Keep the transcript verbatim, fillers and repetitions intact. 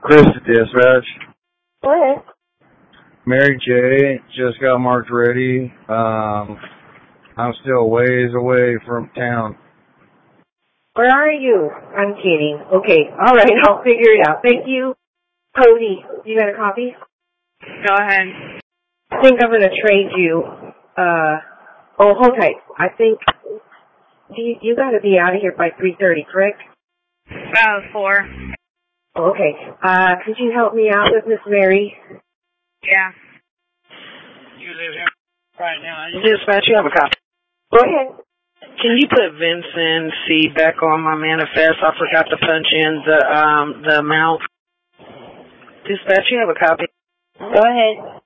Chris at dispatch. Go ahead. Mary J. just got marked ready. Um, I'm still ways away from town. Where are you? I'm kidding. Okay. All right. I'll figure it out. Thank you. Cody, you got a copy? Go ahead. I think I'm going to trade you. Uh, oh, hold tight. I think you, you got to be out of here by three thirty, correct? Uh, four. Okay. Uh, could you help me out with Miss Mary? Yeah. You live here right now. Dispatch, you have a copy. Go ahead. Can you put Vincent C back on my manifest? I forgot to punch in the um the amount. Dispatch, you have a copy. Go ahead.